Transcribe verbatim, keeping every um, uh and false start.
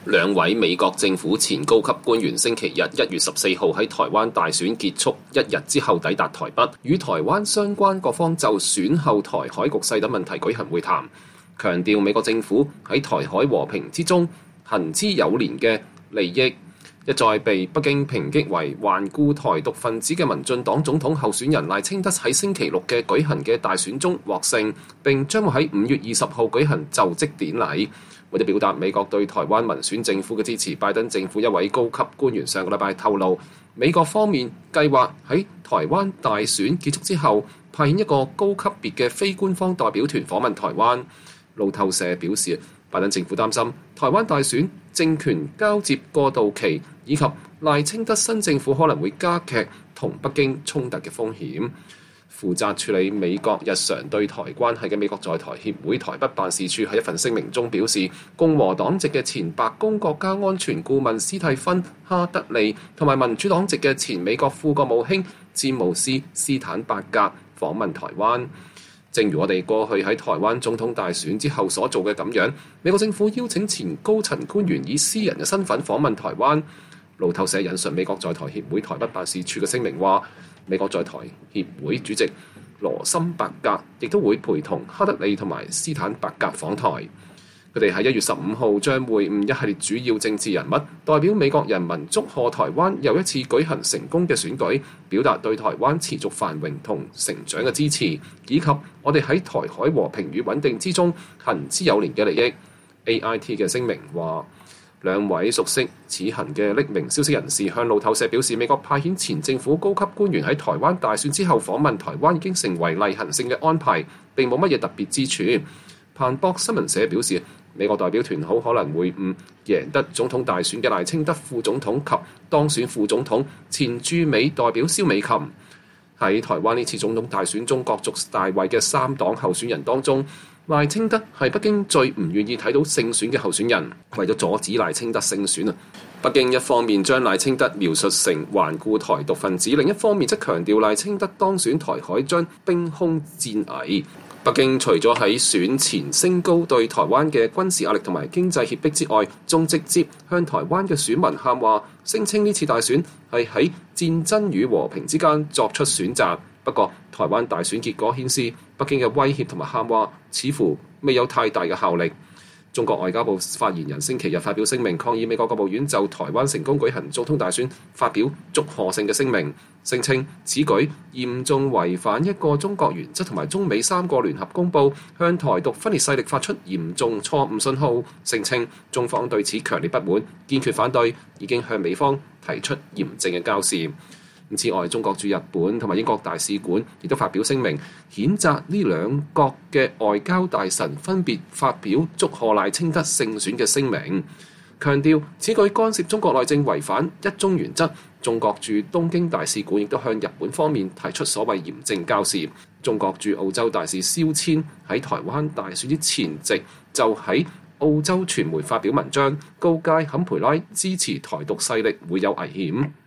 兩位美國政府前高級官員星期日一月十四號喺台灣大選結束一日之後抵達台北，與台灣相關各方就選後台海局勢等問題舉行會談，強調美國政府喺台海和平之中行之有年嘅利益。一再被北京抨擊為頑固台獨分子嘅民進黨總統候選人賴清德喺星期六嘅舉行嘅大選中獲勝，並將會喺五月二十號舉行就職典禮。為咗表達美國對台灣民選政府嘅支持，拜登政府一位高級官員上個禮拜透露，美國方面計劃喺台灣大選結束之後派遣一個高級別嘅非官方代表團訪問台灣。路透社表示，拜登政府擔心台灣大選政權交接過渡期以及賴清德新政府可能會加劇同北京衝突嘅風險。負責處理美國日常對台關係嘅美國在台協會台北辦事處喺一份聲明中表示，共和黨籍嘅前白宮國家安全顧問斯蒂芬·哈德利同埋民主黨籍嘅前美國副國務卿詹姆斯·斯坦伯格訪問台灣。正如我哋過去喺台灣總統大選之後所做嘅咁樣，美國政府邀請前高層官員以私人嘅身份訪問台灣。路透社引述美國在台協會台北辦事處嘅聲明話，美國在台協會主席羅森伯格亦都會陪同哈德利同埋斯坦伯格訪台。佢哋喺一月十五號將會晤一系列主要政治人物，代表美國人民祝賀台灣又一次舉行成功嘅選舉，表達對台灣持續繁榮同成長嘅支持，以及我哋喺台海和平與穩定之中行之有年嘅利益。A I T 嘅聲明話，兩位熟悉此行嘅匿名消息人士向路透社表示，美國派遣前政府高級官員喺台灣大選之後訪問台灣已經成為例行性嘅安排，並冇乜嘢特別之處。彭博新聞社表示，美國代表團好可能會晤贏得總統大選嘅賴清德副總統及當選副總統前駐美代表蕭美琴。喺台灣呢次總統大選中角逐大位嘅三黨候選人當中，賴清德係北京最唔願意睇到勝選嘅候選人。為咗阻止賴清德勝選啊，北京一方面將賴清德描述成頑固台獨分子，另一方面則強調賴清德當選台海將兵凶戰危。北京除咗喺選前升高對台灣嘅軍事壓力同埋經濟脅迫之外，仲直接向台灣嘅選民喊話，聲稱呢次大選係喺戰爭與和平之間作出選擇。不過，台灣大選結果顯示，北京嘅威脅同埋喊話似乎未有太大嘅效力。中國外交部發言人星期日發表聲明，抗議美國國務院就台灣成功舉行總統大選發表祝賀性嘅聲明，聲稱此舉嚴重違反一個中國原則同埋中美三個聯合公報，向台獨分裂勢力發出嚴重錯誤信號，聲稱中方對此強烈不滿，堅決反對，已經向美方提出嚴正嘅交涉。此外，中國駐日本同埋英國大使館亦都發表聲明，譴責呢兩國嘅外交大臣分別發表祝賀賴清德勝選嘅聲明，強調此舉干涉中國內政，違反一中原則。中國駐東京大使館亦都向日本方面提出所謂嚴正交涉。中國駐澳洲大使蕭千喺台灣大選之前夕就喺澳洲傳媒發表文章，告誡坎培拉支持台獨勢力會有危險。